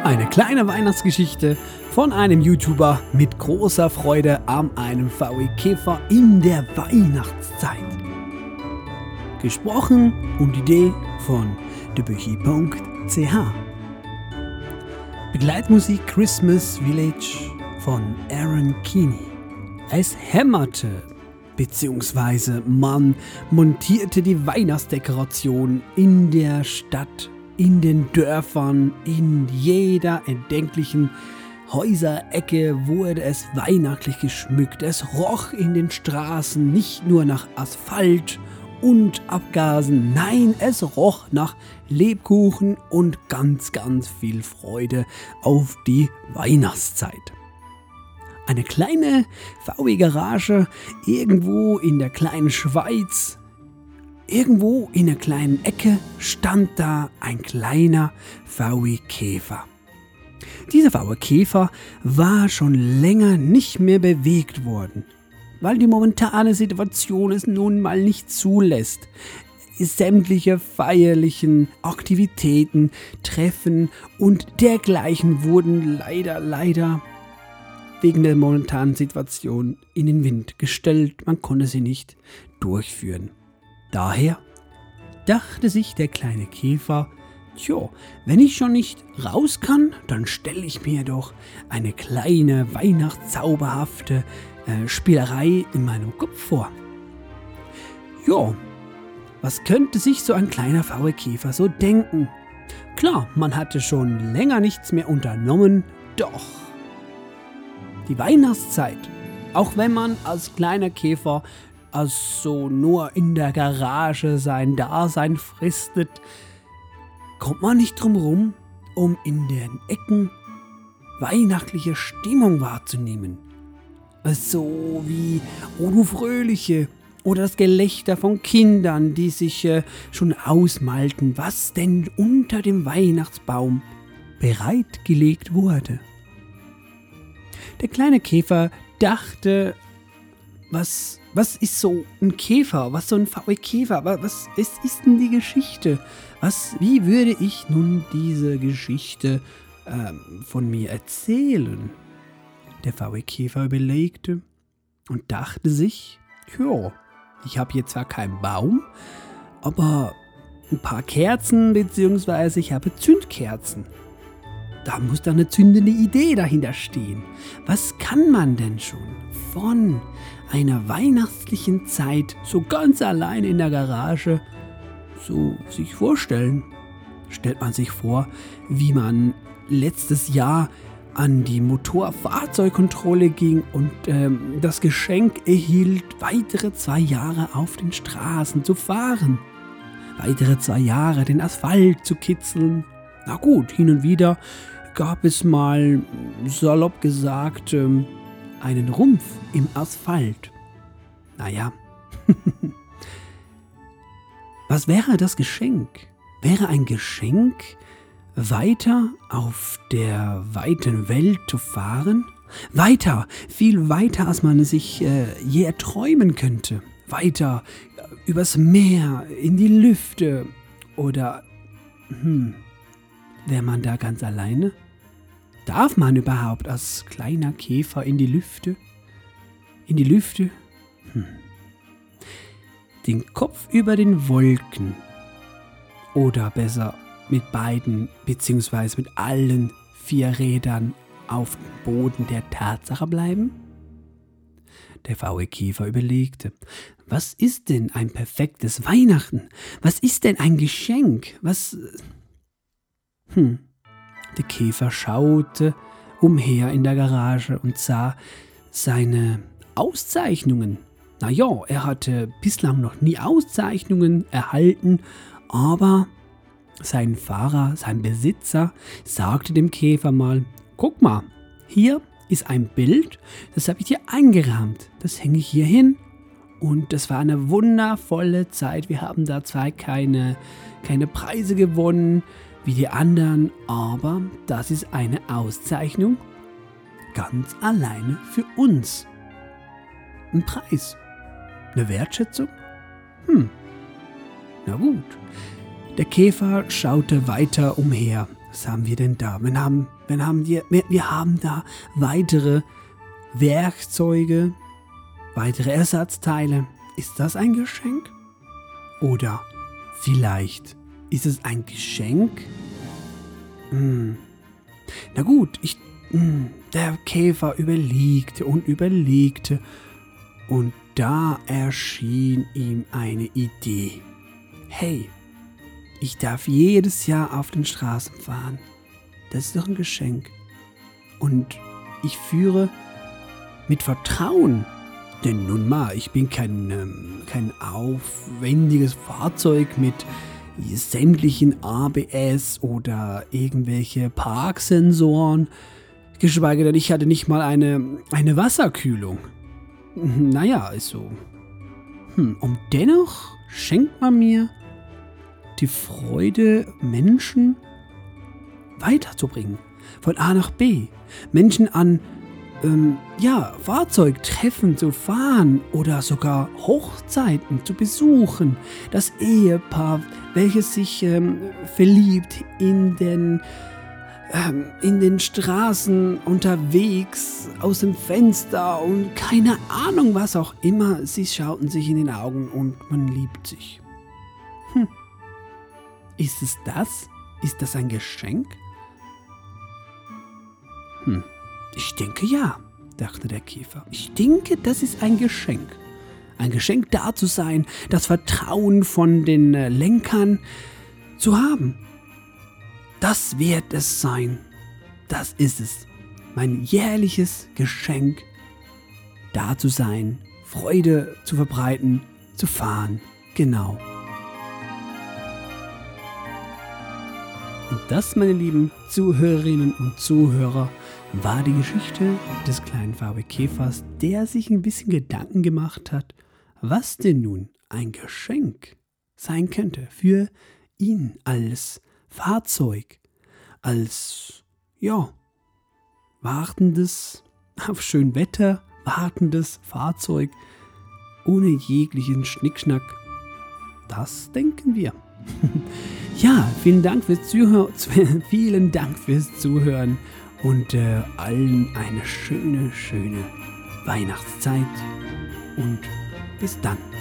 Eine kleine Weihnachtsgeschichte von einem YouTuber mit großer Freude an einem VW-Käfer in der Weihnachtszeit. Gesprochen und Idee von debüchi.ch. Begleitmusik Christmas Village von Aaron Keeney. Es hämmerte, beziehungsweise man montierte die Weihnachtsdekoration in der Stadt, in den Dörfern, in jeder erdenklichen Häuserecke wurde es weihnachtlich geschmückt. Es roch in den Straßen nicht nur nach Asphalt und Abgasen, nein, es roch nach Lebkuchen und ganz, ganz viel Freude auf die Weihnachtszeit. Eine kleine VW-Garage irgendwo in der kleinen Schweiz. Irgendwo in einer kleinen Ecke stand da ein kleiner VW-Käfer. Dieser VW-Käfer war schon länger nicht mehr bewegt worden, weil die momentane Situation es nun mal nicht zulässt. Sämtliche feierlichen Aktivitäten, Treffen und dergleichen wurden leider wegen der momentanen Situation in den Wind gestellt. Man konnte sie nicht durchführen. Daher dachte sich der kleine Käfer, wenn ich schon nicht raus kann, dann stelle ich mir doch eine kleine weihnachtszauberhafte Spielerei in meinem Kopf vor. Was könnte sich so ein kleiner VW-Käfer so denken? Klar, man hatte schon länger nichts mehr unternommen, doch die Weihnachtszeit, auch wenn man als kleiner Käfer also nur in der Garage sein Dasein fristet, kommt man nicht drum rum, um in den Ecken weihnachtliche Stimmung wahrzunehmen. So wie O du Fröhliche oder das Gelächter von Kindern, die sich schon ausmalten, was denn unter dem Weihnachtsbaum bereitgelegt wurde. Der kleine Käfer dachte, was ist so ein Käfer? Was so ein VW-Käfer? Was ist denn die Geschichte? Wie würde ich nun diese Geschichte von mir erzählen? Der VW-Käfer überlegte und dachte sich, ich habe hier zwar keinen Baum, aber ein paar Kerzen, beziehungsweise ich habe Zündkerzen. Da muss da eine zündende Idee dahinter stehen. Was kann man denn schon von einer weihnachtlichen Zeit so ganz allein in der Garage so sich vorstellen? Stellt man sich vor, wie man letztes Jahr an die Motorfahrzeugkontrolle ging und das Geschenk erhielt, weitere 2 Jahre auf den Straßen zu fahren. Weitere 2 Jahre den Asphalt zu kitzeln. Na gut, hin und wieder gab es mal, salopp gesagt, einen Rumpf im Asphalt. Naja, was wäre das Geschenk? Wäre ein Geschenk, weiter auf der weiten Welt zu fahren? Weiter, viel weiter, als man sich je erträumen könnte. Weiter übers Meer, in die Lüfte oder, wäre man da ganz alleine? Darf man überhaupt als kleiner Käfer in die Lüfte? In die Lüfte? Den Kopf über den Wolken. Oder besser mit beiden, beziehungsweise mit allen 4 Rädern auf dem Boden der Tatsache bleiben? Der VW-Käfer überlegte, was ist denn ein perfektes Weihnachten? Was ist denn ein Geschenk? Der Käfer schaute umher in der Garage und sah seine Auszeichnungen. Er hatte bislang noch nie Auszeichnungen erhalten, aber sein Fahrer, sein Besitzer, sagte dem Käfer mal, guck mal, hier ist ein Bild, das habe ich dir eingerahmt, das hänge ich hier hin. Und das war eine wundervolle Zeit. Wir haben da zwar keine Preise gewonnen wie die anderen, aber das ist eine Auszeichnung ganz alleine für uns. Ein Preis, eine Wertschätzung? Na gut. Der Käfer schaute weiter umher. Was haben wir denn da? Wir haben Wir haben da weitere Werkzeuge, weitere Ersatzteile. Ist das ein Geschenk? Oder vielleicht ist es ein Geschenk? Na gut, der Käfer überlegte und überlegte und da erschien ihm eine Idee. Hey, ich darf jedes Jahr auf den Straßen fahren. Das ist doch ein Geschenk. Und ich führe mit Vertrauen. Denn nun mal, ich bin kein aufwendiges Fahrzeug mit sämtlichen ABS oder irgendwelche Parksensoren. Geschweige denn, ich hatte nicht mal eine Wasserkühlung. Naja, ist so. Und dennoch schenkt man mir die Freude, Menschen weiterzubringen. Von A nach B. Menschen an Fahrzeugtreffen zu fahren oder sogar Hochzeiten zu besuchen. Das Ehepaar, welches sich verliebt in den Straßen unterwegs, aus dem Fenster und keine Ahnung was auch immer. Sie schauten sich in den Augen und man liebt sich. Ist es das? Ist das ein Geschenk? Ich denke ja, dachte der Käfer. Ich denke, das ist ein Geschenk. Ein Geschenk da zu sein, das Vertrauen von den Lenkern zu haben. Das wird es sein. Das ist es. Mein jährliches Geschenk, da zu sein, Freude zu verbreiten, zu fahren. Genau. Und das, meine lieben Zuhörerinnen und Zuhörer, war die Geschichte des kleinen VW-Käfers, der sich ein bisschen Gedanken gemacht hat, was denn nun ein Geschenk sein könnte für ihn als Fahrzeug, als, wartendes, auf schön Wetter, wartendes Fahrzeug, ohne jeglichen Schnickschnack. Das denken wir. Ja, vielen Dank fürs Zuhören und allen eine schöne Weihnachtszeit und bis dann.